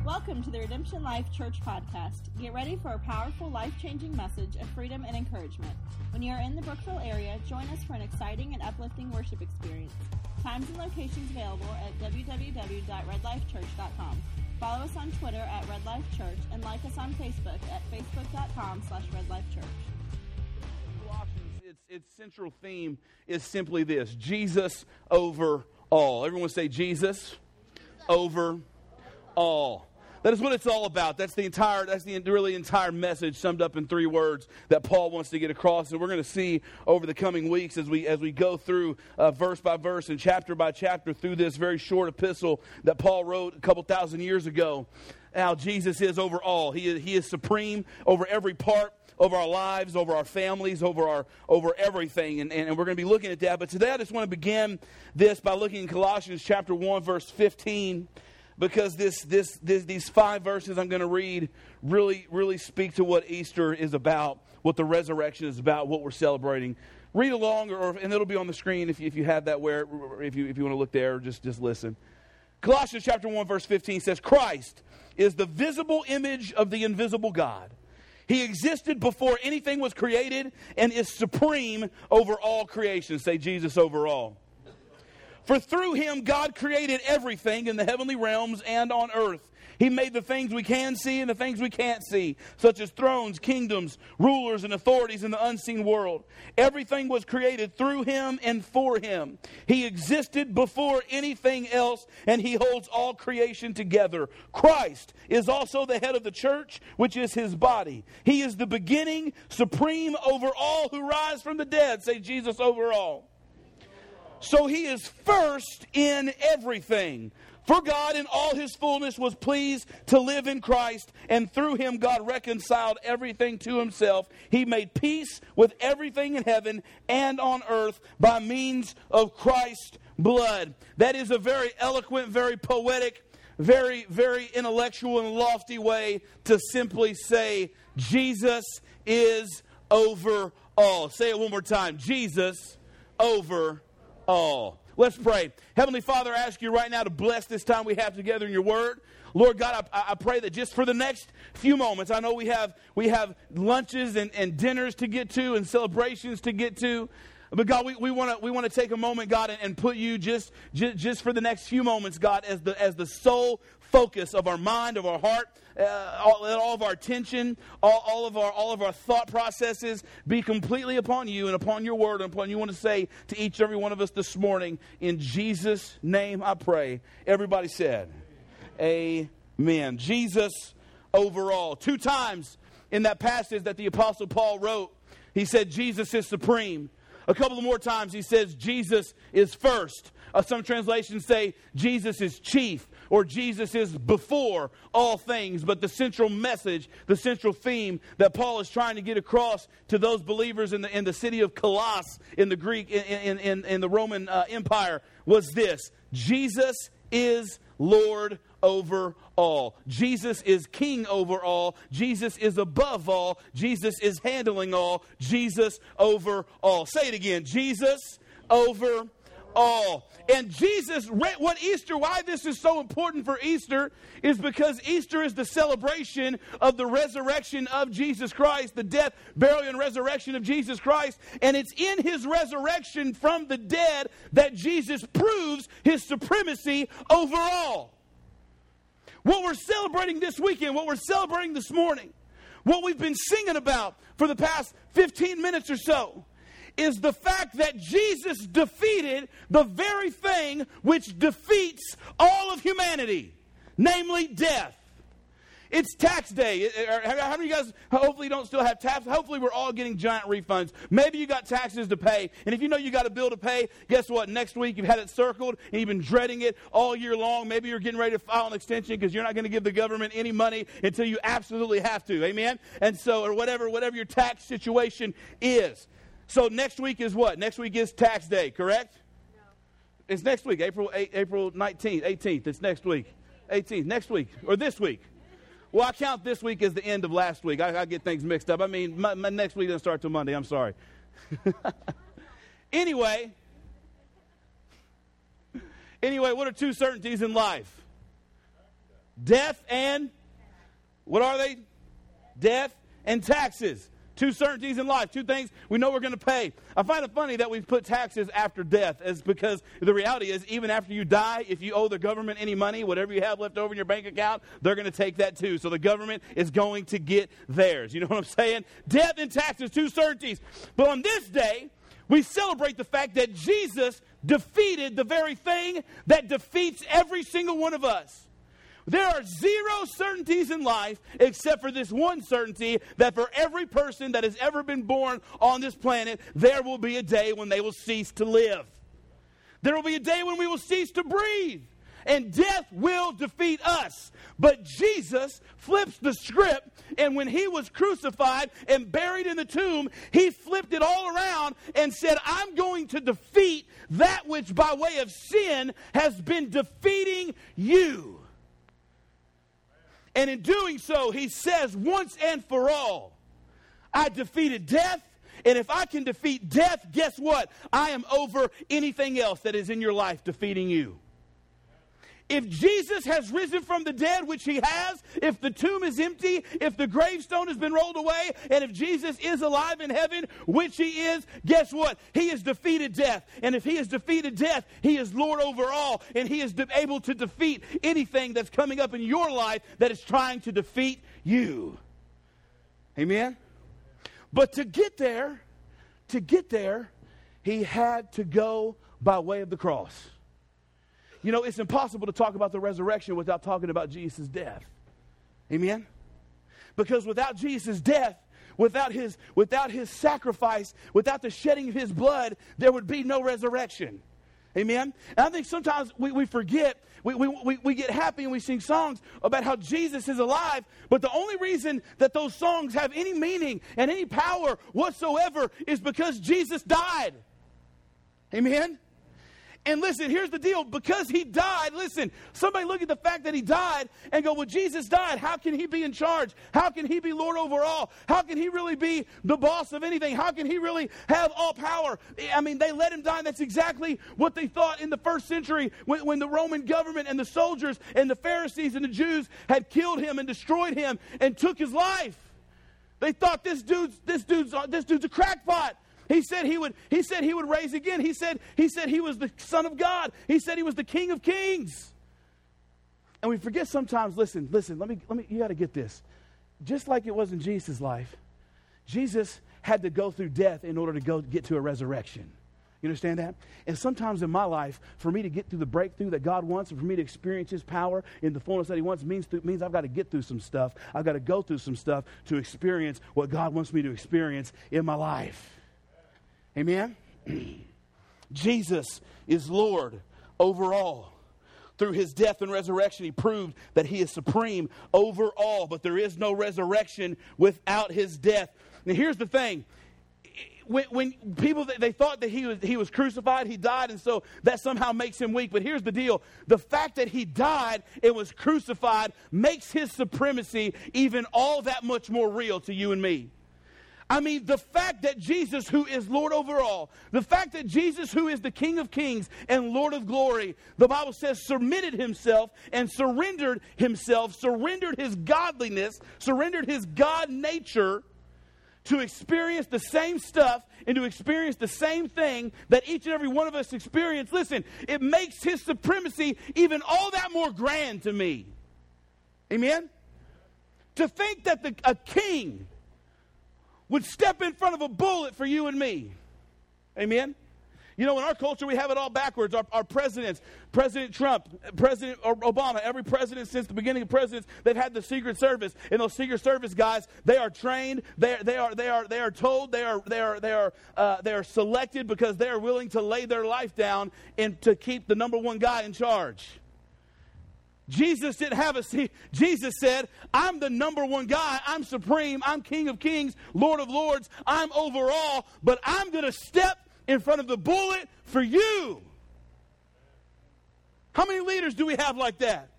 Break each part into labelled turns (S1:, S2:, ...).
S1: Welcome to the Redemption Life Church podcast. Get ready for a powerful, life-changing message of freedom and encouragement. When you are in the Brookville area, join us for an exciting and uplifting worship experience. Times and locations available at www.redlifechurch.com. Follow us on Twitter at Red Life Church and like us on Facebook at facebook.com/redlifechurch.
S2: Colossians, its central theme is simply this: Jesus over all. Everyone say Jesus over all. That is what it's all about. That's the entire message summed up in 3 words that Paul wants to get across. And we're going to see over the coming weeks as we go through verse by verse and chapter by chapter through this very short epistle that Paul wrote a couple thousand years ago, how Jesus is over all. He is supreme over every part of our lives, over our families, over everything. And we're going to be looking at that. But today I just want to begin this by looking at Colossians chapter 1, verse 15. Because these 5 verses I'm going to read really speak to what Easter is about, what the resurrection is about, what we're celebrating. Read along, and it'll be on the screen if you have that. If you want to look there, just listen. Colossians chapter 1, verse 15 says, "Christ is the visible image of the invisible God. He existed before anything was created and is supreme over all creation." Say Jesus over all. "For through him God created everything in the heavenly realms and on earth. He made the things we can see and the things we can't see, such as thrones, kingdoms, rulers, and authorities in the unseen world. Everything was created through him and for him. He existed before anything else, and he holds all creation together. Christ is also the head of the church, which is his body. He is the beginning, supreme over all who rise from the dead." Say Jesus over all. "So he is first in everything. For God in all his fullness was pleased to live in Christ, and through him God reconciled everything to himself. He made peace with everything in heaven and on earth by means of Christ's blood." That is a very eloquent, very poetic, very, very intellectual and lofty way to simply say Jesus is over all. Say it one more time. Jesus over all. Let's pray. Heavenly Father, I ask you right now to bless this time we have together in your word. Lord God, I pray that just for the next few moments, I know we have lunches and dinners to get to and celebrations to get to. But God, we want to take a moment, God, and put you just for the next few moments, God, as the sole focus of our mind, of our heart, all of our attention, all of our thought processes be completely upon you and upon your word and upon you want to say to each and every one of us this morning. In Jesus' name I pray. Everybody said, amen. Jesus over all. 2 times in that passage that the Apostle Paul wrote, he said Jesus is supreme. A couple of more times he says Jesus is first. Some translations say Jesus is chief, or Jesus is before all things. But the central message, the central theme that Paul is trying to get across to those believers in the city of Colossus in the Greek in the Roman Empire was this: Jesus is Lord over all. Jesus is king over all. Jesus is above all. Jesus is handling all. Jesus over all. Say it again. Jesus over all. And Jesus, why this is so important for Easter is because Easter is the celebration of the resurrection of Jesus Christ, the death, burial, and resurrection of Jesus Christ. And it's in his resurrection from the dead that Jesus proves his supremacy over all. What we're celebrating this weekend, what we're celebrating this morning, what we've been singing about for the past 15 minutes or so, is the fact that Jesus defeated the very thing which defeats all of humanity, namely death. It's tax day. How many of you guys hopefully don't still have tax? Hopefully we're all getting giant refunds. Maybe you got taxes to pay. And if you know you got a bill to pay, guess what? Next week you've had it circled and you've been dreading it all year long. Maybe you're getting ready to file an extension because you're not going to give the government any money until you absolutely have to. Amen? And so, or whatever your tax situation is. So next week is what? Next week is tax day, correct? No. It's next week, April 19th, 18th. It's next week. 18th, next week, or this week. Well, I count this week as the end of last week. I get things mixed up. I mean, my next week doesn't start till Monday. I'm sorry. Anyway, what are 2 certainties in life? Death and, what are they? Death and taxes. Two certainties in life, two things we know we're going to pay. I find it funny that we put taxes after death, is because the reality is, even after you die, if you owe the government any money, whatever you have left over in your bank account, they're going to take that too. So the government is going to get theirs. You know what I'm saying? Death and taxes, two certainties. But on this day, we celebrate the fact that Jesus defeated the very thing that defeats every single one of us. There are zero certainties in life except for this one certainty, that for every person that has ever been born on this planet, there will be a day when they will cease to live. There will be a day when we will cease to breathe. And death will defeat us. But Jesus flips the script, and when he was crucified and buried in the tomb, he flipped it all around and said, I'm going to defeat that which by way of sin has been defeating you. And in doing so, he says once and for all, I defeated death. And if I can defeat death, guess what? I am over anything else that is in your life defeating you. If Jesus has risen from the dead, which he has, if the tomb is empty, if the gravestone has been rolled away, and if Jesus is alive in heaven, which he is, guess what? He has defeated death. And if he has defeated death, he is Lord over all. And he is able to defeat anything that's coming up in your life that is trying to defeat you. Amen? But to get there, he had to go by way of the cross. You know, it's impossible to talk about the resurrection without talking about Jesus' death. Amen? Because without Jesus' death, without his sacrifice, without the shedding of his blood, there would be no resurrection. Amen? And I think sometimes we forget, we get happy and we sing songs about how Jesus is alive, but the only reason that those songs have any meaning and any power whatsoever is because Jesus died. Amen? And listen, here's the deal. Because he died, listen, somebody look at the fact that he died and go, well, Jesus died. How can he be in charge? How can he be Lord over all? How can he really be the boss of anything? How can he really have all power? I mean, they let him die. That's exactly what they thought in the first century when the Roman government and the soldiers and the Pharisees and the Jews had killed him and destroyed him and took his life. They thought this dude's a crackpot. He said he would raise again. He said he was the Son of God. He said he was the King of Kings. And we forget sometimes, listen, let me you got to get this. Just like it was in Jesus' life, Jesus had to go through death in order to get to a resurrection. You understand that? And sometimes in my life, for me to get through the breakthrough that God wants, and for me to experience his power in the fullness that he wants, means I've got to get through some stuff. I've got to go through some stuff to experience what God wants me to experience in my life. Amen? Jesus is Lord over all. Through his death and resurrection, he proved that he is supreme over all. But there is no resurrection without his death. Now here's the thing. When people, they thought that he was crucified, he died, and so that somehow makes him weak. But here's the deal. The fact that he died and was crucified makes his supremacy even all that much more real to you and me. I mean, the fact that Jesus, who is Lord over all, the fact that Jesus, who is the King of Kings and Lord of glory, the Bible says submitted himself and surrendered himself, surrendered his godliness, surrendered his God nature to experience the same stuff and to experience the same thing that each and every one of us experience. Listen, it makes his supremacy even all that more grand to me. Amen? To think that a king would step in front of a bullet for you and me. Amen? You know, in our culture, we have it all backwards. Our presidents, President Trump, President Obama, every president since the beginning of presidents, they've had the Secret Service. And those Secret Service guys, they are trained, they are told, they are selected because they are willing to lay their life down and to keep the number one guy in charge. Jesus didn't have a seat. Jesus said, I'm the number one guy. I'm supreme. I'm King of Kings, Lord of Lords. I'm over all, but I'm going to step in front of the bullet for you. How many leaders do we have like that?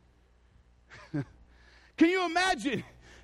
S2: Can you imagine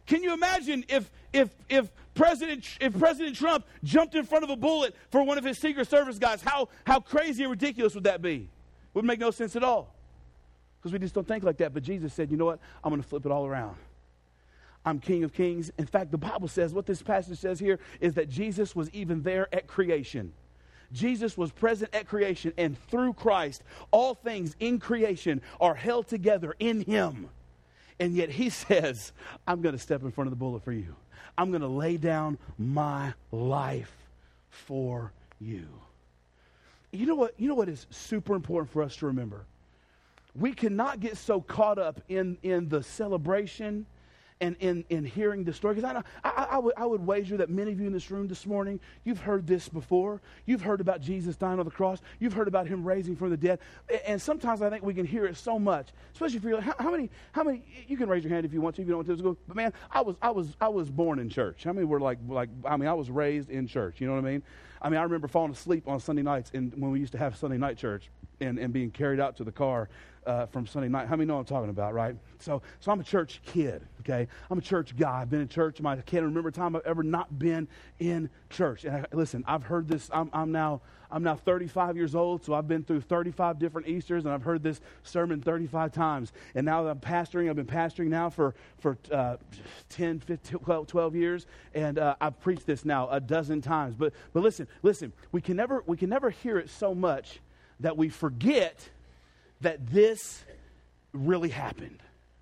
S2: if President Trump jumped in front of a bullet for one of his Secret Service guys? How crazy and ridiculous would that be? Would make no sense at all. because we just don't think like that. But Jesus said, you know what? I'm going to flip it all around. I'm King of Kings. In fact, the Bible says, what this passage says here is that Jesus was even there at creation. Jesus was present at creation, and through Christ, all things in creation are held together in him. And yet he says, I'm going to step in front of the bullet for you. I'm going to lay down my life for you. You know what is super important for us to remember? We cannot get so caught up in the celebration and in hearing the story. Because I would wager that many of you in this room this morning, you've heard this before. You've heard about Jesus dying on the cross. You've heard about him raising from the dead. And sometimes I think we can hear it so much, especially if you're like, how many, you can raise your hand if you want to, if you don't want to. But man, I was born in church. How many were like, I was raised in church. You know what I mean? I remember falling asleep on Sunday nights when we used to have Sunday night church and being carried out to the car from Sunday night. How many know what I'm talking about, right? So I'm a church kid, okay? I'm a church guy. I've been in church. I can't remember a time I've ever not been in church. And listen, I've heard this. I'm now 35 years old, so I've been through 35 different Easters, and I've heard this sermon 35 times. And now that I'm pastoring, I've been pastoring now for 10, 15, 12 years, and I've preached this now a dozen times. But listen, we can never hear it so much that we forget that this really happened.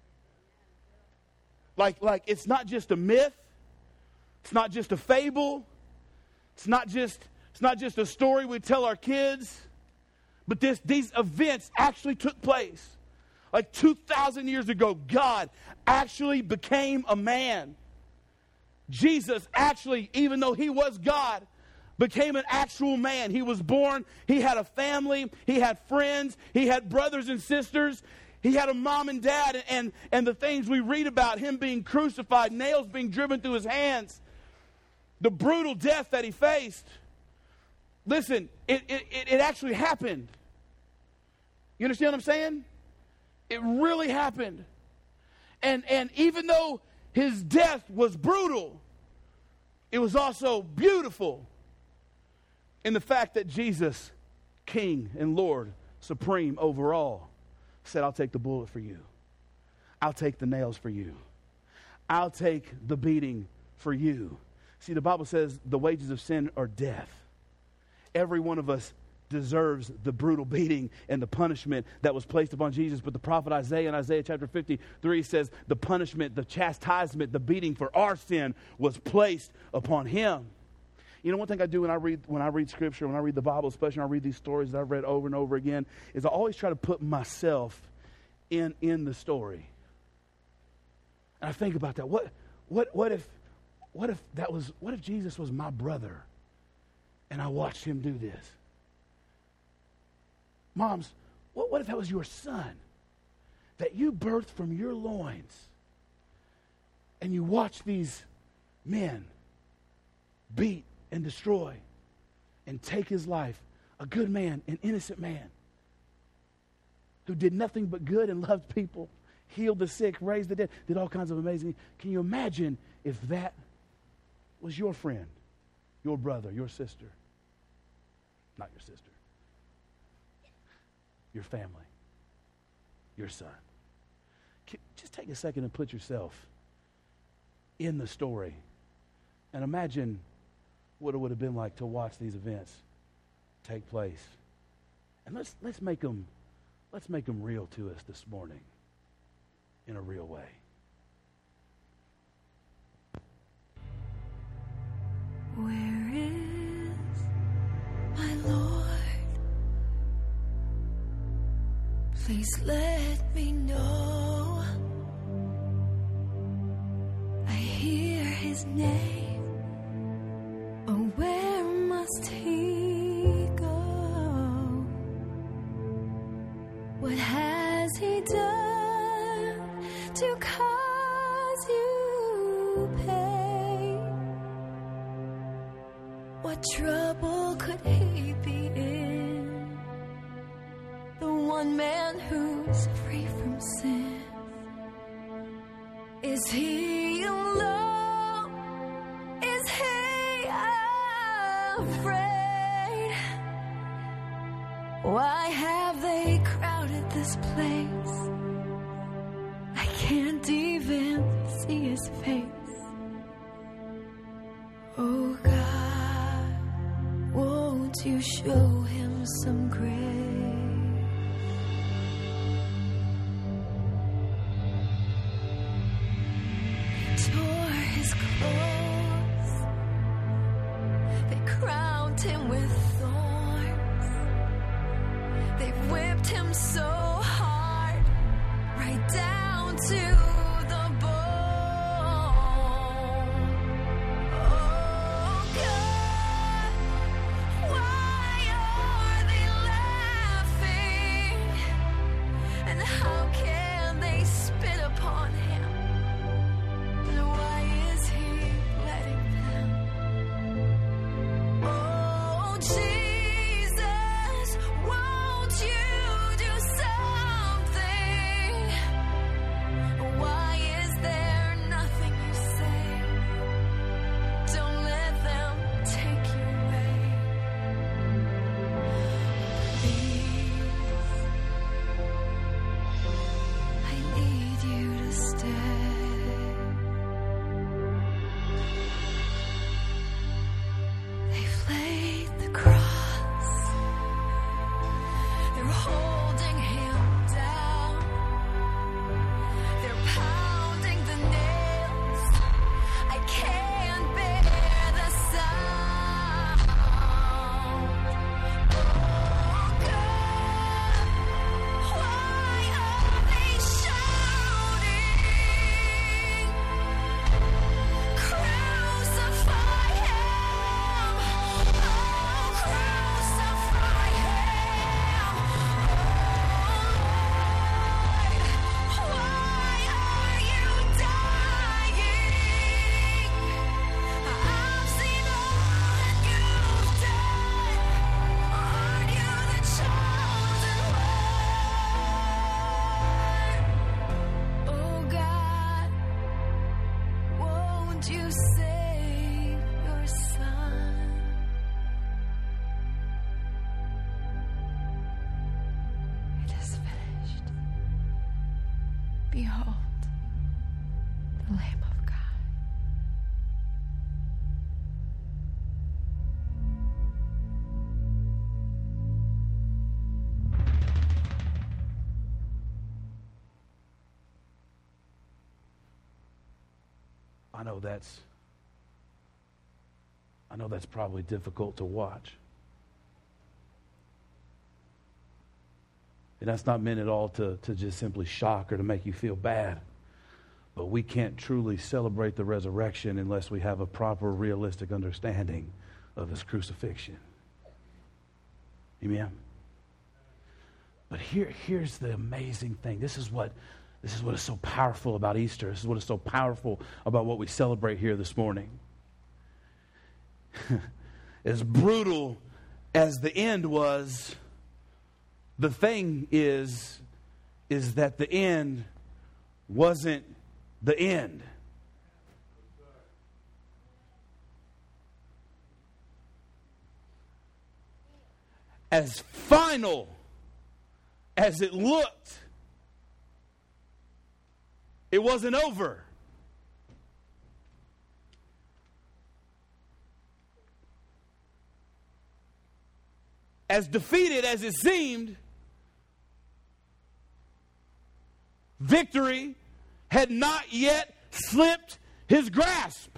S2: Like it's not just a myth. It's not just a fable. It's not just a story we tell our kids. But these events actually took place. Like 2,000 years ago, God actually became a man. Jesus actually, even though he was God, became an actual man. He was born. He had a family. He had friends. He had brothers and sisters. He had a mom and dad. And the things we read about, him being crucified, nails being driven through his hands, the brutal death that he faced. Listen, it actually happened. You understand what I'm saying? It really happened. And even though his death was brutal, it was also beautiful in the fact that Jesus, King and Lord, supreme over all, said, I'll take the bullet for you. I'll take the nails for you. I'll take the beating for you. See, the Bible says the wages of sin are death. Every one of us deserves the brutal beating and the punishment that was placed upon Jesus. But the prophet Isaiah in Isaiah chapter 53 says the punishment, the chastisement, the beating for our sin was placed upon him. You know, one thing I do when I read Scripture, when I read the Bible, especially when I read these stories that I've read over and over again, is I always try to put myself in the story. And I think about that. What if Jesus was my brother and I watched him do this? Moms, what if that was your son that you birthed from your loins and you watched these men beat and destroy and take his life, a good man, an innocent man who did nothing but good and loved people, healed the sick, raised the dead, did all kinds of amazing. Can you imagine if that was your friend, your brother, your sister? Not your sister. Your family, your son. Just take a second and put yourself in the story and imagine what it would have been like to watch these events take place. And let's make them real to us this morning in a real way.
S3: Where is my Lord? Please let me know. I hear his name. Oh, where must he go? What has he done to cause you pain? What trouble could he be in? The one man who's free from sin. Is he alone? Is he afraid? Why have they crowded this place? can't even see his face. Oh God, won't you show him some grace? Tore his clothes, they crowned him with thorns, they whipped him so hard, right down to the bone. Oh God, why are they laughing? And how can they spit upon him? And why is he letting them? Oh Jesus, won't you do something? Why is there nothing you say? Don't let them take you away. Please, I need you to stay. They've laid the cross, they're holding him down, they're pounding the nails. I can't bear the sound. Oh God, why are they shouting? Crucify him! Oh, crucify him! Oh Lord, why are you dying? I've seen all you've done. Aren't you the chosen one? Oh God, won't you save your son? It is finished. Behold, the Lamb of God.
S2: I know that's probably difficult to watch. And that's not meant at all to just simply shock or to make you feel bad. But we can't truly celebrate the resurrection unless we have a proper, realistic understanding of his crucifixion. Amen? But here's the amazing thing. This is what is so powerful about Easter. This is what is so powerful about what we celebrate here this morning. As brutal as the end was, the thing is that the end wasn't the end. As final as it looked, it wasn't over. As defeated as it seemed, victory had not yet slipped his grasp.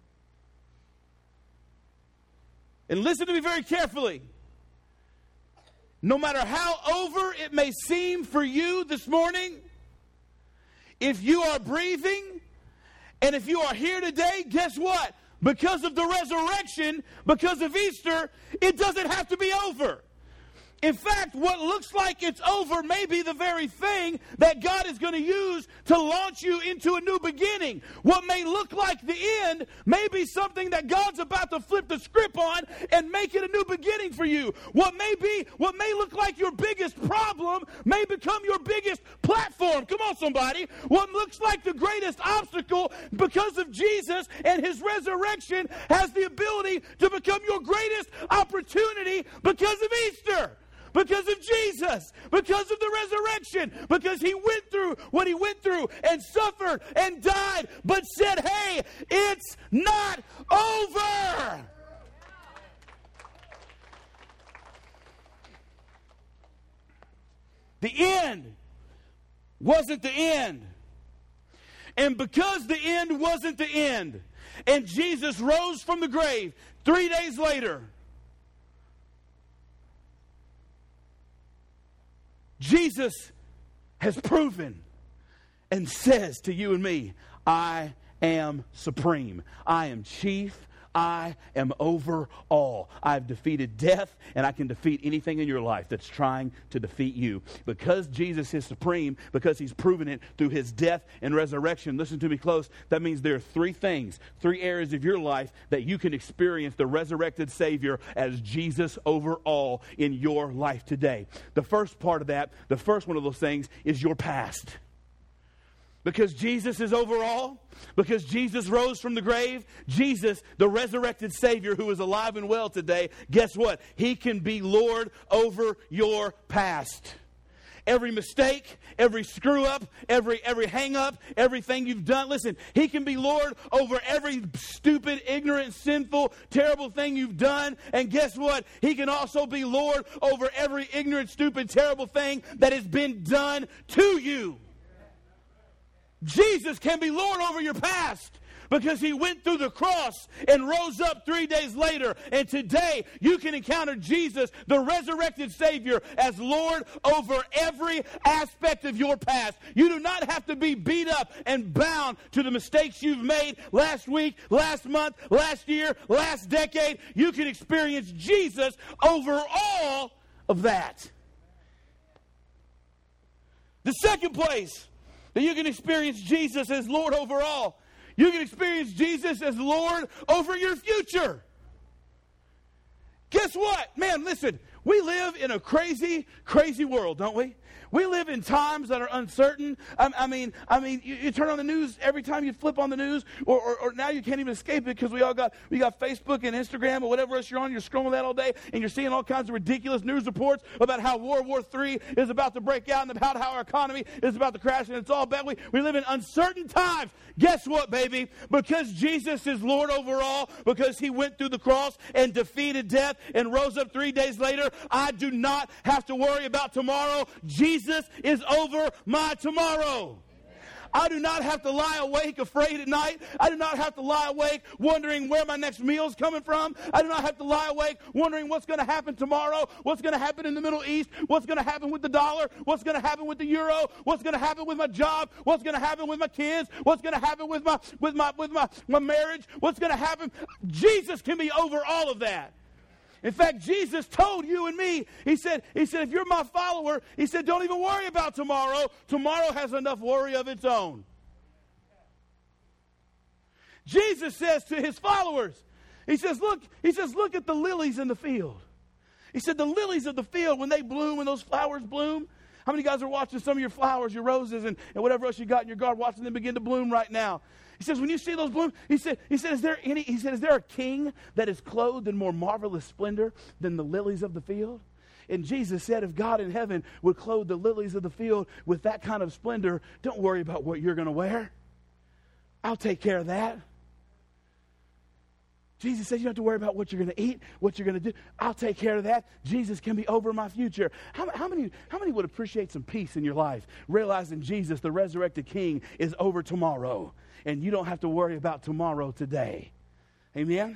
S2: And listen to me very carefully. No matter how over it may seem for you this morning, if you are breathing and if you are here today, guess what? Because of the resurrection, because of Easter, it doesn't have to be over. In fact, what looks like it's over may be the very thing that God is going to use to launch you into a new beginning. What may look like the end may be something that God's about to flip the script on and make it a new beginning for you. What may look like your biggest problem may become your biggest platform. Come on, somebody. What looks like the greatest obstacle because of Jesus and his resurrection has the ability to become your greatest opportunity because of Easter. Because of Jesus. Because of the resurrection. Because he went through what he went through and suffered and died, but said, hey, it's not over. The end wasn't the end. And because the end wasn't the end, and Jesus rose from the grave 3 days later, Jesus has proven and says to you and me, I am supreme. I am chief. I am over all. I've defeated death, and I can defeat anything in your life that's trying to defeat you. Because Jesus is supreme, because he's proven it through his death and resurrection, listen to me close, that means there are 3 things, 3 areas of your life that you can experience the resurrected Savior as Jesus over all in your life today. The first part of that, the first one of those things is your past. Because Jesus is over all, because Jesus rose from the grave, Jesus, the resurrected Savior who is alive and well today, guess what? He can be Lord over your past. Every mistake, every screw up, every hang up, everything you've done. Listen, he can be Lord over every stupid, ignorant, sinful, terrible thing you've done. And guess what? He can also be Lord over every ignorant, stupid, terrible thing that has been done to you. Jesus can be Lord over your past because he went through the cross and rose up 3 days later. And today you can encounter Jesus, the resurrected Savior, as Lord over every aspect of your past. You do not have to be beat up and bound to the mistakes you've made last week, last month, last year, last decade. You can experience Jesus over all of that. The second place that you can experience Jesus as Lord over all, you can experience Jesus as Lord over your future. Guess what? Man, listen, we live in a crazy, crazy world, don't we? We live in times that are uncertain. I mean, you turn on the news every time you flip on the news, or now you can't even escape it because we got Facebook and Instagram or whatever else you're on. You're scrolling that all day, and you're seeing all kinds of ridiculous news reports about how World War III is about to break out and about how our economy is about to crash, and it's all bad. We live in uncertain times. Guess what, baby? Because Jesus is Lord over all, because he went through the cross and defeated death and rose up 3 days later, I do not have to worry about tomorrow. Jesus is over my tomorrow. I do not have to lie awake afraid at night. I do not have to lie awake wondering where my next meal is coming from. I do not have to lie awake wondering what's going to happen tomorrow, what's going to happen in the Middle East, what's going to happen with the dollar, what's going to happen with the euro, what's going to happen with my job, what's going to happen with my kids, what's going to happen with my marriage, what's going to happen. Jesus can be over all of that. In fact, Jesus told you and me, he said, if you're my follower, he said, don't even worry about tomorrow. Tomorrow has enough worry of its own. Jesus says to his followers, he says, look at the lilies in the field. He said, the lilies of the field, when they bloom, when those flowers bloom. How many guys are watching some of your flowers, your roses, and whatever else you got in your garden, watching them begin to bloom right now? He says, when you see those bloom, he said, is there a king that is clothed in more marvelous splendor than the lilies of the field? And Jesus said, if God in heaven would clothe the lilies of the field with that kind of splendor, don't worry about what you're going to wear. I'll take care of that. Jesus said, you don't have to worry about what you're going to eat, what you're going to do. I'll take care of that. Jesus can be over my future. How many would appreciate some peace in your life, realizing Jesus, the resurrected King, is over tomorrow, and you don't have to worry about tomorrow today? Amen?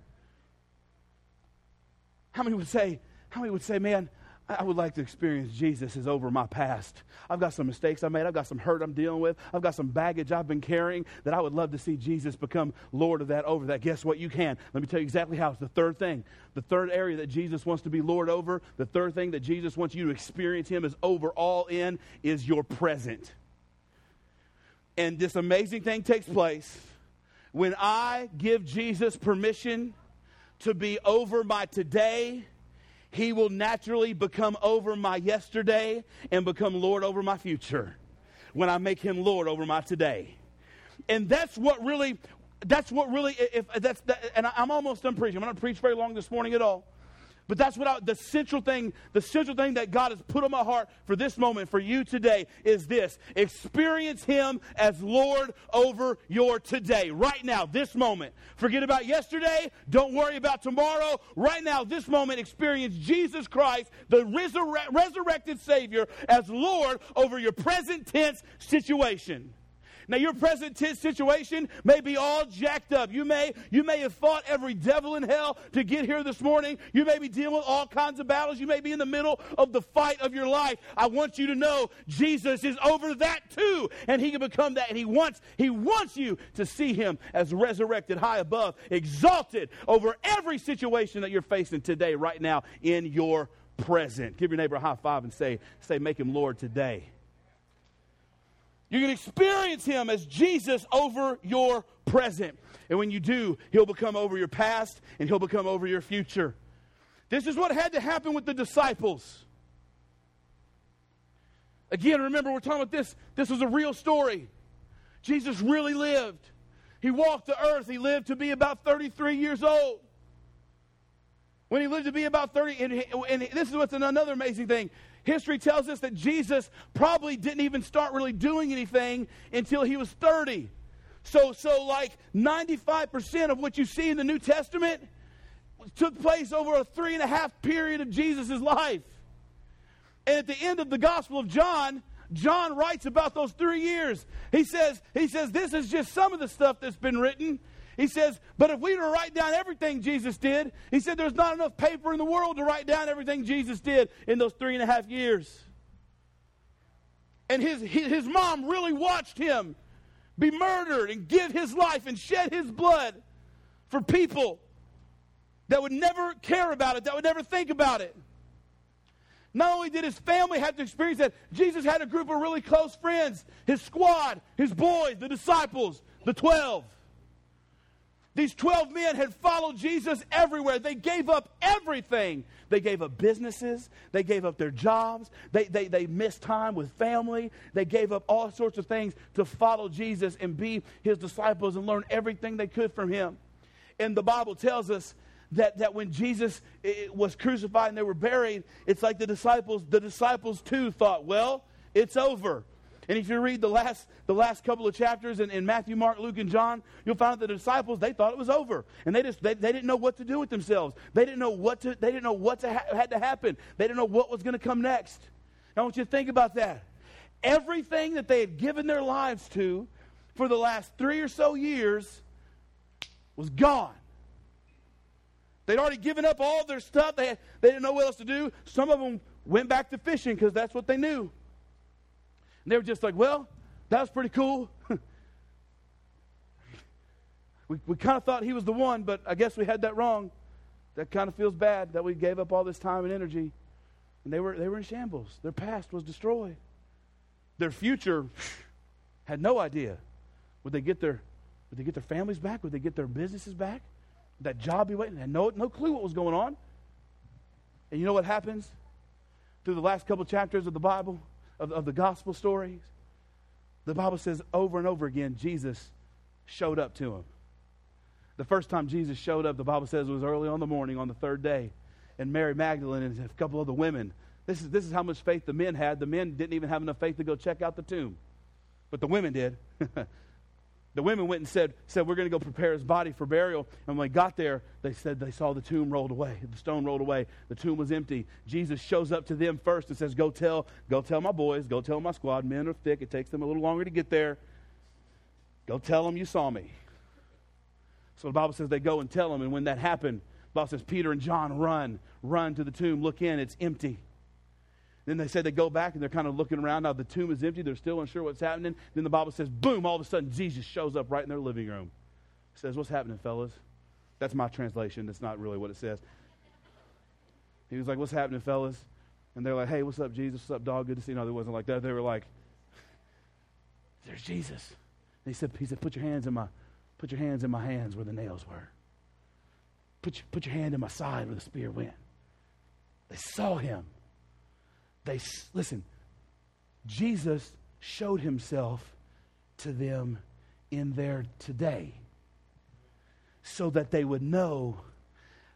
S2: How many would say, man, I would like to experience Jesus as over my past. I've got some mistakes I made. I've got some hurt I'm dealing with. I've got some baggage I've been carrying that I would love to see Jesus become Lord of that, over that. Guess what? You can. Let me tell you exactly how. It's the third thing. The third area that Jesus wants to be Lord over, the third thing that Jesus wants you to experience him as over all in, is your present. And this amazing thing takes place when I give Jesus permission to be over my today. He will naturally become over my yesterday and become Lord over my future when I make him Lord over my today. And that's what really, and I'm almost done preaching. I'm not going to preach very long this morning at all. But that's what the central thing that God has put on my heart for this moment, for you today, is this. Experience Him as Lord over your today. Right now, this moment. Forget about yesterday. Don't worry about tomorrow. Right now, this moment, experience Jesus Christ, the resurrected Savior, as Lord over your present tense situation. Now, your present tense situation may be all jacked up. You may have fought every devil in hell to get here this morning. You may be dealing with all kinds of battles. You may be in the middle of the fight of your life. I want you to know Jesus is over that too, and He can become that. And He wants you to see Him as resurrected, high above, exalted over every situation that you're facing today, right now, in your present. Give your neighbor a high five and say, make Him Lord today. You can experience Him as Jesus over your present. And when you do, He'll become over your past and He'll become over your future. This is what had to happen with the disciples. Again, remember, we're talking about this. This was a real story. Jesus really lived. He walked the earth. He lived to be about 33 years old. When He lived to be about 30, and this is what's another amazing thing. History tells us that Jesus probably didn't even start really doing anything until He was 30. So like 95% of what you see in the New Testament took place over a 3.5 period of Jesus' life. And at the end of the Gospel of John, John writes about those 3 years. He says, this is just some of the stuff that's been written. He says, but if we were to write down everything Jesus did, he said there's not enough paper in the world to write down everything Jesus did in those 3.5 years. And his mom really watched Him be murdered and give His life and shed His blood for people that would never care about it, that would never think about it. Not only did His family have to experience that, Jesus had a group of really close friends, His squad, His boys, the disciples, the 12. These 12 men had followed Jesus everywhere. They gave up everything. They gave up businesses. They gave up their jobs. They missed time with family. They gave up all sorts of things to follow Jesus and be His disciples and learn everything they could from Him. And the Bible tells us that when Jesus was crucified and they were buried, it's like the disciples too thought, well, it's over. And if you read the last couple of chapters in Matthew, Mark, Luke, and John, you'll find that the disciples, they thought it was over. And they didn't know what to do with themselves. They didn't know what had to happen. They didn't know what was going to come next. Now, I want you to think about that. Everything that they had given their lives to for the last 3 or so years was gone. They'd already given up all their stuff. They didn't know what else to do. Some of them went back to fishing because that's what they knew. And they were just like, well, that was pretty cool. we kind of thought He was the one, but I guess we had that wrong. That kind of feels bad that we gave up all this time and energy. And they were in shambles. Their past was destroyed. Their future had no idea. Would they get their families back? Would they get their businesses back? Would that job be waiting? They had no clue what was going on. And you know what happens? Through the last couple chapters of the Bible, of the gospel stories, the Bible says over and over again, Jesus showed up to them. The first time Jesus showed up, the Bible says it was early on the morning on the third day. And Mary Magdalene and a couple of the women, this is how much faith the men had. The men didn't even have enough faith to go check out the tomb. But the women did. The women went and said, we're going to go prepare His body for burial. And when they got there, they said they saw the tomb rolled away. The stone rolled away. The tomb was empty. Jesus shows up to them first and says, go tell my boys, go tell my squad. Men are thick. It takes them a little longer to get there. Go tell them you saw me. So the Bible says they go and tell them. And when that happened, the Bible says Peter and John run to the tomb, look in, it's empty. Then they said they go back and they're kind of looking around. Now the tomb is empty. They're still unsure what's happening. Then the Bible says, boom, all of a sudden Jesus shows up right in their living room. Says, what's happening, fellas? That's my translation. That's not really what it says. He was like, what's happening, fellas? And they're like, hey, what's up, Jesus? What's up, dog? Good to see you. No, it wasn't like that. They were like, there's Jesus. And he said, put your hands in my hands where the nails were. Put your hand in my side where the spear went. They saw Him. Listen, Jesus showed Himself to them in their today so that they would know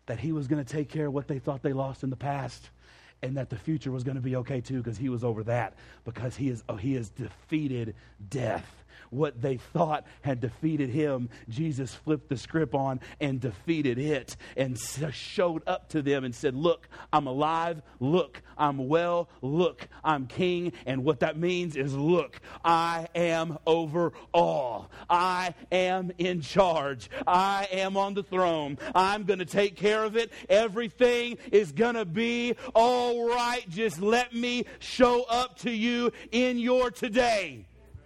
S2: that he was going to take care of what they thought they lost in the past, and that the future was going to be okay too, because he was over that, because he has defeated death. What they thought had defeated him, Jesus flipped the script on and defeated it, and showed up to them and said, look, I'm alive. Look, I'm well. Look, I'm king. And what that means is, look, I am over all. I am in charge. I am on the throne. I'm going to take care of it. Everything is going to be all right. Just let me show up to you in your today.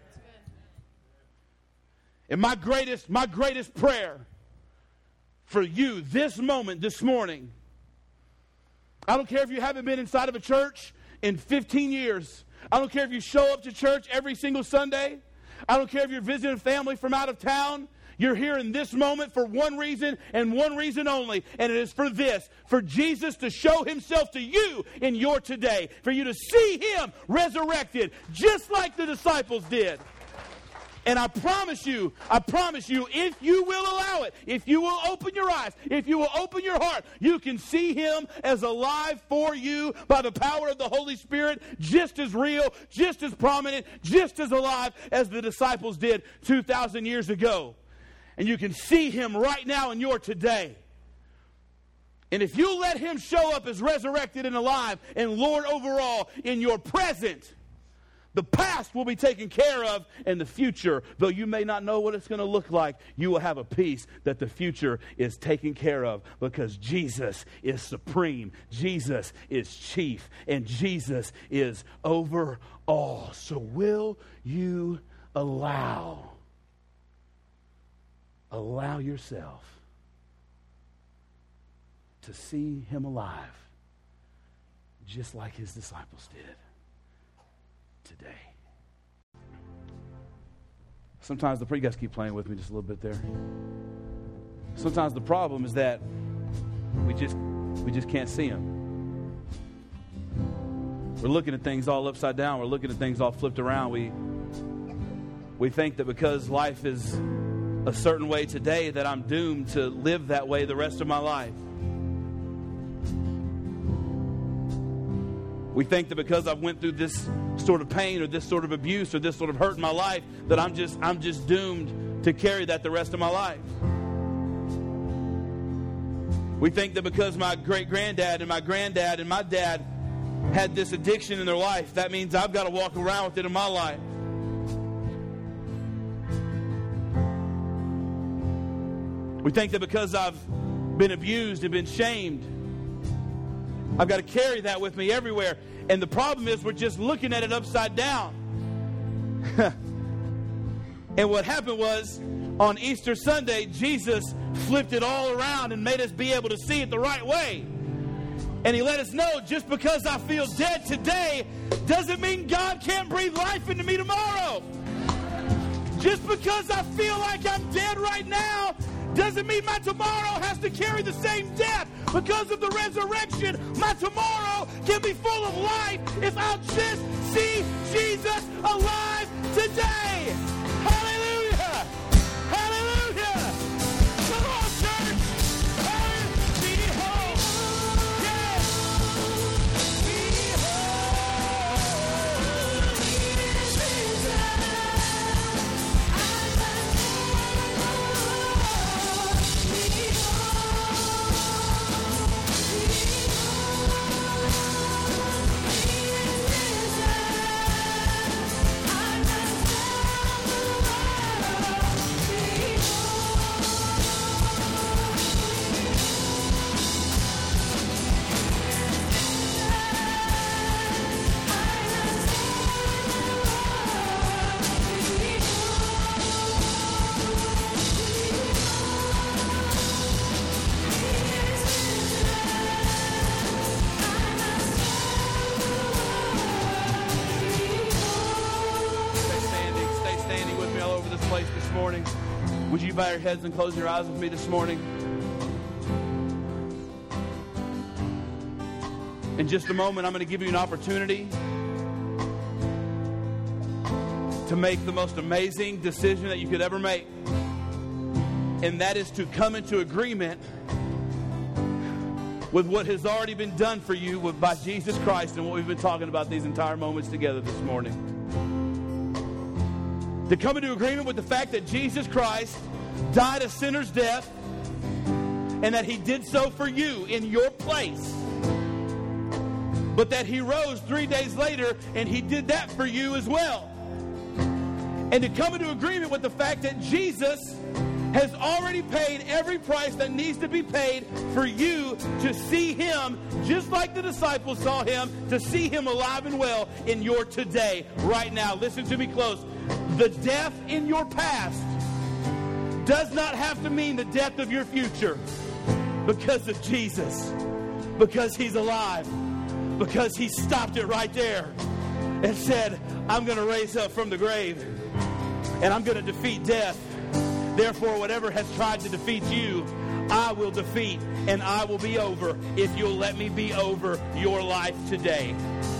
S2: And my greatest prayer for you this moment, this morning, I don't care if you haven't been inside of a church in 15 years. I don't care if you show up to church every single Sunday. I don't care if you're visiting family from out of town. You're here in this moment for one reason and one reason only, and it is for this, for Jesus to show himself to you in your today, for you to see him resurrected, just like the disciples did. And I promise you, if you will allow it, if you will open your eyes, if you will open your heart, you can see him as alive for you by the power of the Holy Spirit, just as real, just as prominent, just as alive as the disciples did 2,000 years ago. And you can see him right now in your today. And if you let him show up as resurrected and alive and Lord over all in your present, the past will be taken care of, and the future, though you may not know what it's going to look like, you will have a peace that the future is taken care of, because Jesus is supreme, Jesus is chief, and Jesus is over all. So will you allow yourself to see him alive, just like his disciples did today? Sometimes you guys keep playing with me just a little bit there. Sometimes the problem is that we just can't see him. We're looking at things all upside down. We're looking at things all flipped around. We think that because life is a certain way today, that I'm doomed to live that way the rest of my life. We think that because I've went through this sort of pain or this sort of abuse or this sort of hurt in my life, that I'm just doomed to carry that the rest of my life. We think that because my great-granddad and my granddad and my dad had this addiction in their life, that means I've got to walk around with it in my life. We think that because I've been abused and been shamed, I've got to carry that with me everywhere. And the problem is we're just looking at it upside down. And what happened was, on Easter Sunday, Jesus flipped it all around and made us be able to see it the right way. And he let us know, just because I feel dead today doesn't mean God can't breathe life into me tomorrow. Just because I feel like I'm dead right now doesn't mean my tomorrow has to carry the same death. Because of the resurrection, my tomorrow can be full of life if I'll just see Jesus alive today. Hallelujah! Hallelujah! Come on, church! Behold! Yes! Would you bow your heads and close your eyes with me this morning? In just a moment, I'm going to give you an opportunity to make the most amazing decision that you could ever make. And that is to come into agreement with what has already been done for you by Jesus Christ and what we've been talking about these entire moments together this morning. To come into agreement with the fact that Jesus Christ died a sinner's death and that he did so for you in your place. But that he rose 3 days later and he did that for you as well. And to come into agreement with the fact that Jesus has already paid every price that needs to be paid for you to see him, just like the disciples saw him, to see him alive and well in your today, right now. Listen to me close. The death in your past does not have to mean the death of your future, because of Jesus, because he's alive, because he stopped it right there and said, I'm going to raise up from the grave and I'm going to defeat death. Therefore, whatever has tried to defeat you, I will defeat, and I will be over if you'll let me be over your life today.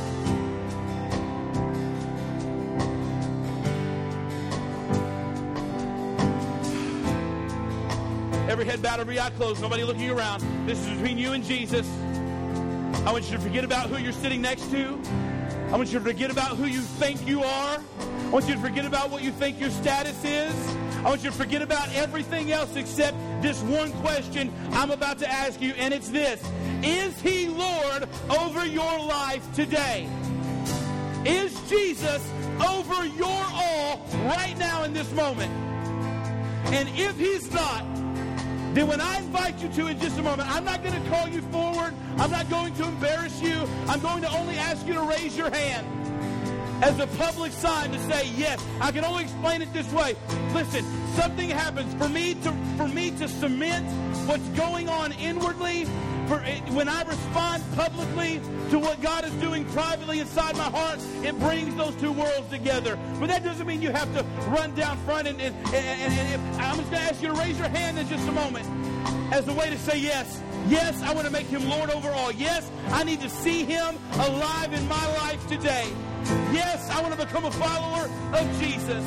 S2: Every head bowed, every eye closed, nobody looking around. This is between you and Jesus. I want you to forget about who you're sitting next to. I want you to forget about who you think you are. I want you to forget about what you think your status is. I want you to forget about everything else except this one question I'm about to ask you, and it's this. Is he Lord over your life today? Is Jesus over your all right now in this moment? And if he's not, then when I invite you to in just a moment, I'm not going to call you forward. I'm not going to embarrass you. I'm going to only ask you to raise your hand as a public sign to say yes. I can only explain it this way. Listen, something happens for me to cement what's going on inwardly. When I respond publicly to what God is doing privately inside my heart, it brings those two worlds together. But that doesn't mean you have to run down front and I'm just going to ask you to raise your hand in just a moment as a way to say yes. Yes, I want to make him Lord over all. Yes, I need to see him alive in my life today. Yes, I want to become a follower of Jesus.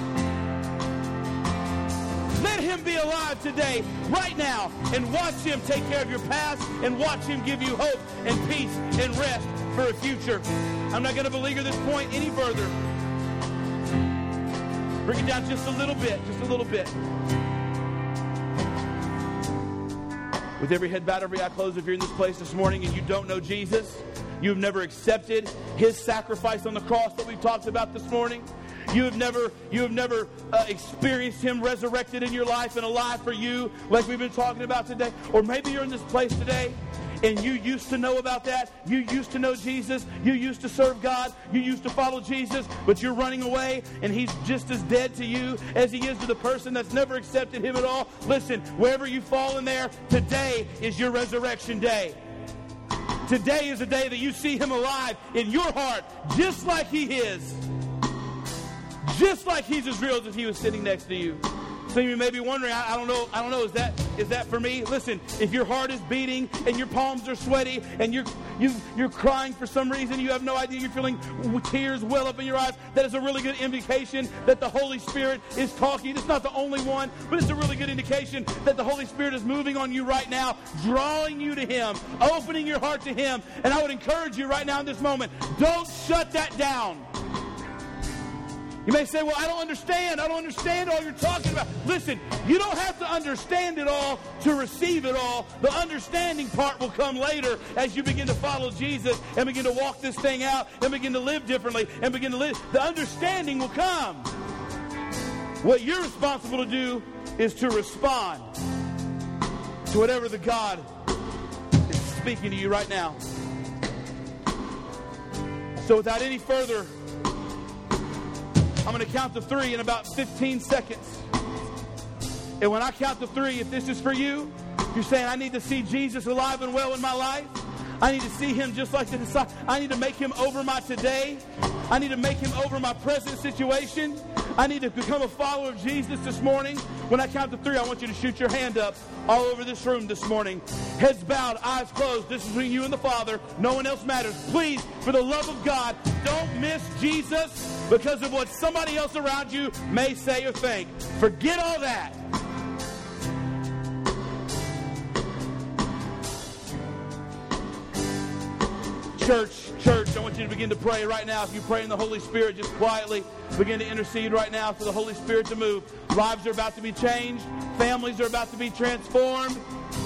S2: Let him be alive today, right now, and watch him take care of your past and watch him give you hope and peace and rest for a future. I'm not going to beleaguer this point any further. Bring it down just a little bit, With every head bowed, every eye closed, if you're in this place this morning and you don't know Jesus, you've never accepted his sacrifice on the cross that we've talked about this morning. You have never experienced him resurrected in your life and alive for you like we've been talking about today. Or maybe you're in this place today and you used to know about that. You used to know Jesus. You used to serve God. You used to follow Jesus, but you're running away and he's just as dead to you as he is to the person that's never accepted him at all. Listen, wherever you fall in there, today is your resurrection day. Today is the day that you see him alive in your heart, just like he is. Just like he's as real as if he was sitting next to you. Some of you may be wondering, I don't know, is that for me? Listen, if your heart is beating and your palms are sweaty and you're crying for some reason, you have no idea, you're feeling tears well up in your eyes, that is a really good indication that the Holy Spirit is talking. It's not the only one, but it's a really good indication that the Holy Spirit is moving on you right now, drawing you to him, opening your heart to him. And I would encourage you right now in this moment, don't shut that down. You may say, well, I don't understand all you're talking about. Listen, you don't have to understand it all to receive it all. The understanding part will come later as you begin to follow Jesus and begin to walk this thing out and begin to live differently and begin to live. The understanding will come. What you're responsible to do is to respond to whatever the God is speaking to you right now. So without any further, I'm going to count to 3 in about 15 seconds. And when I count to 3, if this is for you, you're saying, I need to see Jesus alive and well in my life. I need to see him just like the disciples. I need to make him over my today. I need to make him over my present situation. I need to become a follower of Jesus this morning. When I count to 3, I want you to shoot your hand up all over this room this morning. Heads bowed, eyes closed. This is between you and the Father. No one else matters. Please, for the love of God, don't miss Jesus because of what somebody else around you may say or think. Forget all that. Church, I want you to begin to pray right now. If you pray in the Holy Spirit, just quietly begin to intercede right now for the Holy Spirit to move. Lives are about to be changed. Families are about to be transformed.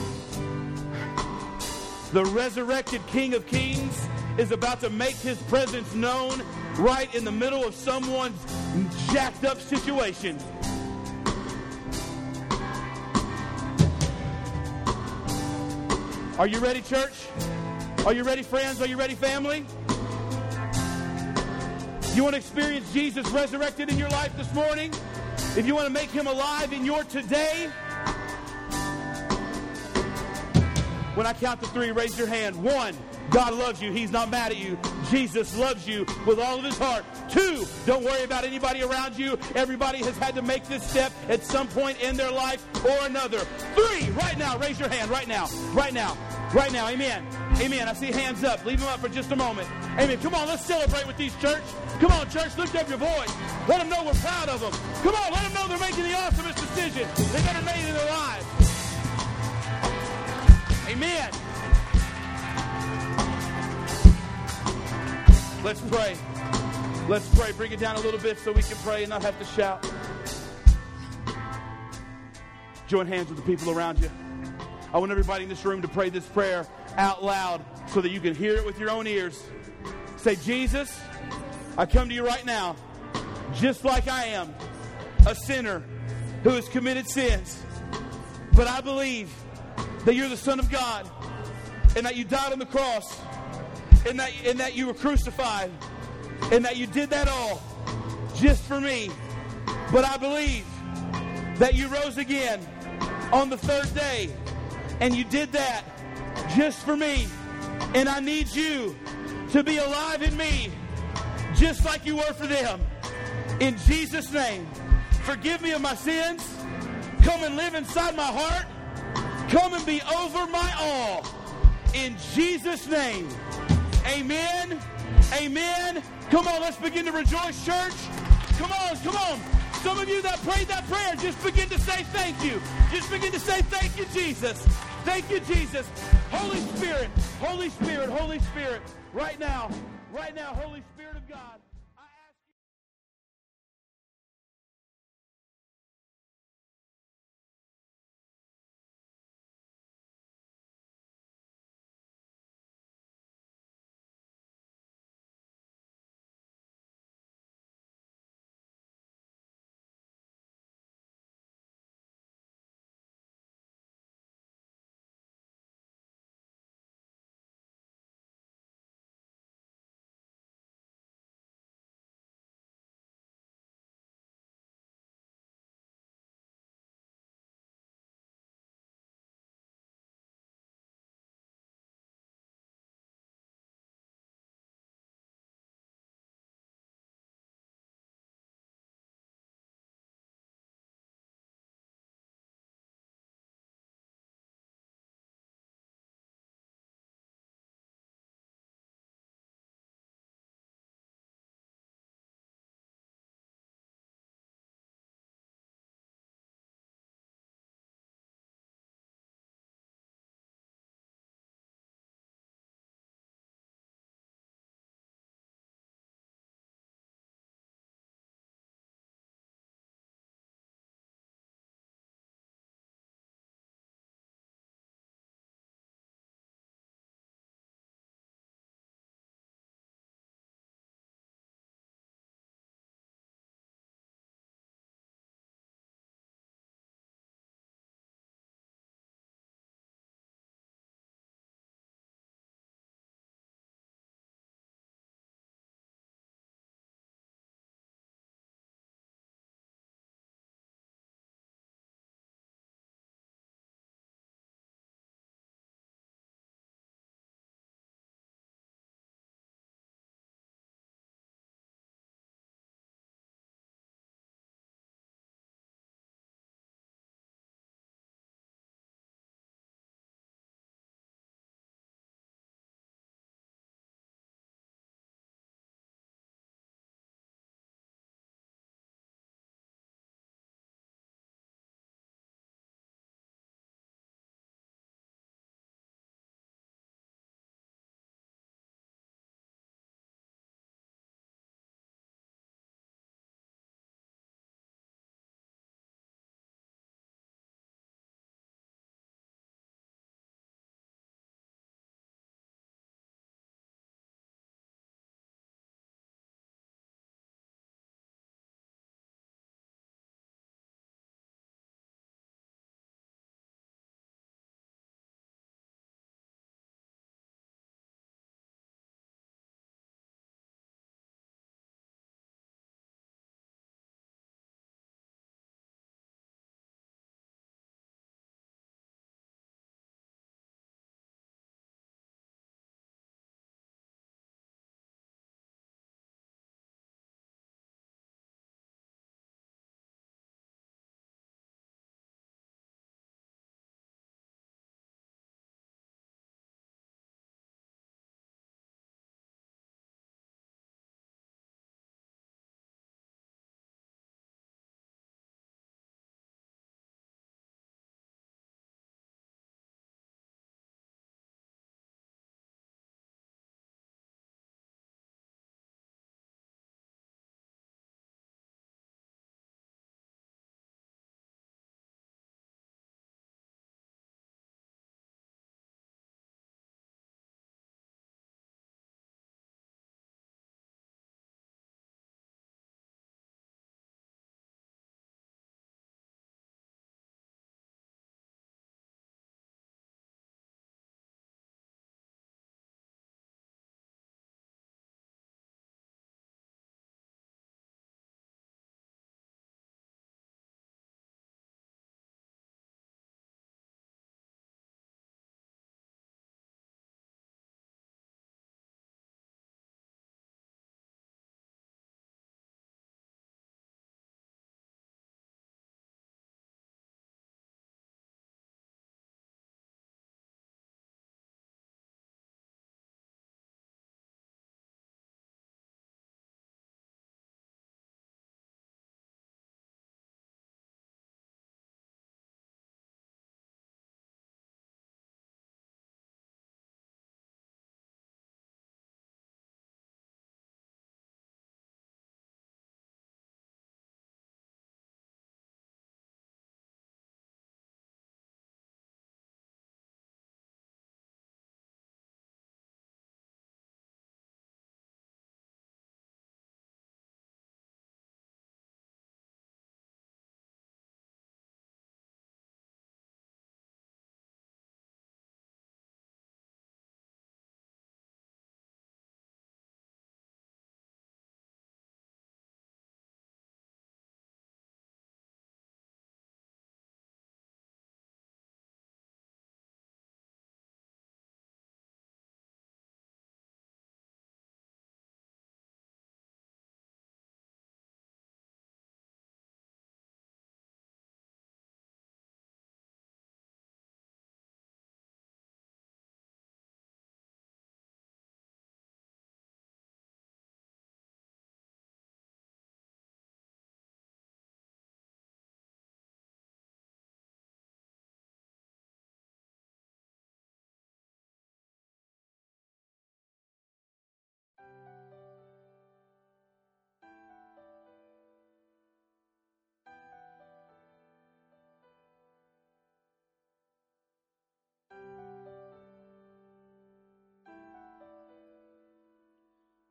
S2: The resurrected King of Kings is about to make his presence known right in the middle of someone's jacked up situation. Are you ready, church? Are you ready, friends? Are you ready, family? You want to experience Jesus resurrected in your life this morning? If you want to make him alive in your today, when I count to 3, raise your hand. 1, God loves you. He's not mad at you. Jesus loves you with all of his heart. 2, don't worry about anybody around you. Everybody has had to make this step at some point in their life or another. 3, right now, raise your hand. Right now. Right now. Right now. Amen. Amen. I see hands up. Leave them up for just a moment. Amen. Come on, let's celebrate with these, church. Come on, church, lift up your voice. Let them know we're proud of them. Come on, let them know they're making the awesomest decision they've ever made in their lives. Amen. Let's pray. Let's pray. Bring it down a little bit so we can pray and not have to shout. Join hands with the people around you. I want everybody in this room to pray this prayer out loud so that you can hear it with your own ears. Say, Jesus, I come to you right now, just like I am, a sinner who has committed sins. But I believe that you're the Son of God, and that you died on the cross, and that you were crucified, and that you did that all just for me. But I believe that you rose again on the 3rd day, and you did that just for me. And I need you to be alive in me, just like you were for them. In Jesus' name, forgive me of my sins. Come and live inside my heart. Come and be over my all. In Jesus' name, amen. Amen. Come on, let's begin to rejoice, church. Come on, come on. Some of you that prayed that prayer, just begin to say thank you. Just begin to say thank you, Jesus. Thank you, Jesus. Holy Spirit, Holy Spirit, Holy Spirit. Right now, Holy Spirit of God.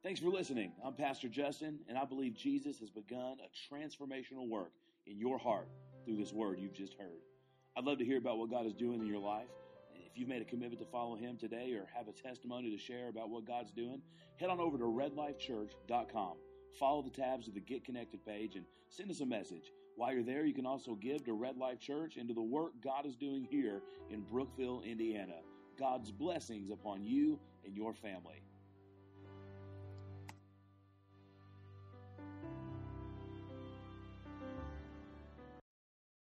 S4: Thanks for listening. I'm Pastor Justin, and I believe Jesus has begun a transformational work in your heart through this word you've just heard. I'd love to hear about what God is doing in your life. If you've made a commitment to follow Him today or have a testimony to share about what God's doing, head on over to redlifechurch.com. Follow the tabs of the Get Connected page and send us a message. While you're there, you can also give to Red Life Church and to the work God is doing here in Brookville, Indiana. God's blessings upon you and your family.